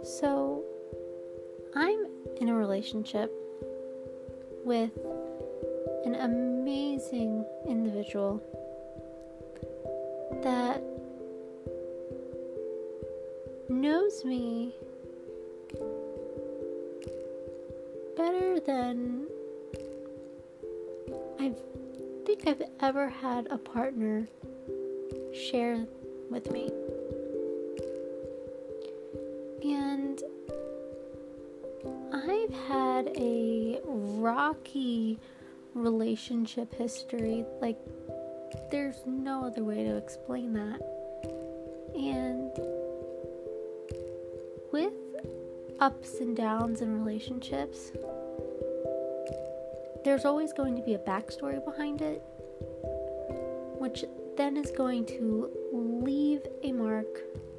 So, I'm in a relationship with an amazing individual that knows me better than I think I've ever had a partner share with me. And I've had a rocky relationship history. Like, there's no other way to explain that. And with ups and downs in relationships, there's always going to be a backstory behind it, which then is going to leave a mark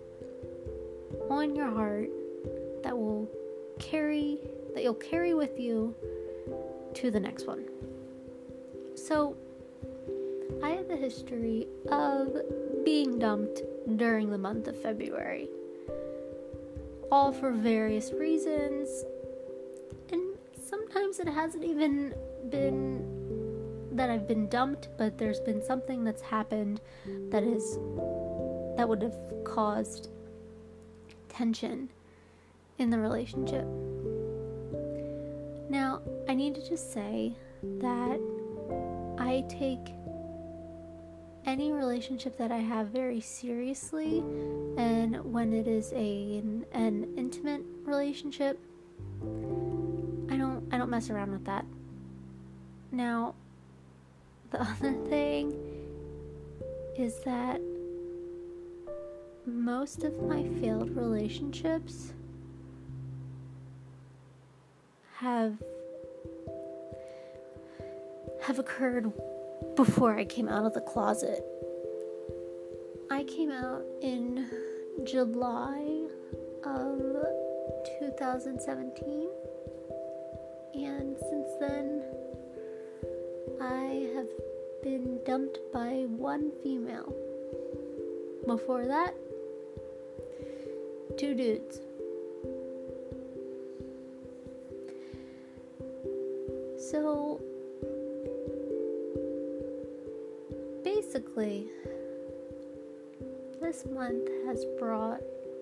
on your heart that you'll carry with you to the next one. So, I have a history of being dumped during the month of February, all for various reasons, and sometimes it hasn't even been that I've been dumped, but there's been something that's happened that would have caused tension in the relationship. Now, I need to just say that I take any relationship that I have very seriously, and when it is an intimate relationship, I don't mess around with that. Now, the other thing is that most of my failed relationships have occurred before I came out of the closet. I came out in July of 2017, and since then I have been dumped by one female. Before that, 2 dudes. So, basically, this month has brought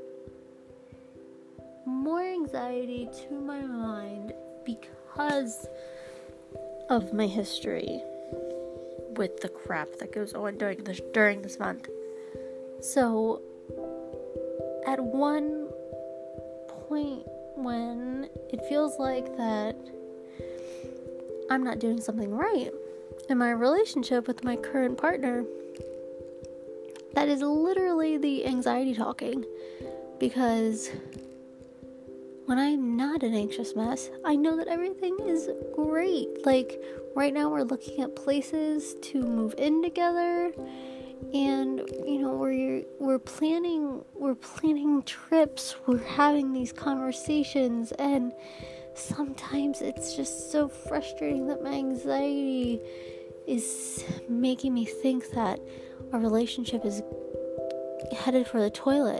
more anxiety to my mind because of my history with the crap that goes on during this month. So, at one point when it feels like that I'm not doing something right in my relationship with my current partner, that is literally the anxiety talking. Because when I'm not an anxious mess, I know that everything is great. Like, right now we're looking at places to move in together, and we're planning trips, we're having these conversations, and sometimes it's just so frustrating that my anxiety is making me think that our relationship is headed for the toilet,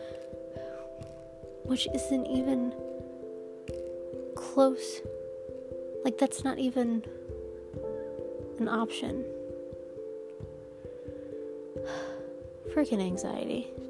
which isn't even close. Like, that's not even an option. Freaking anxiety.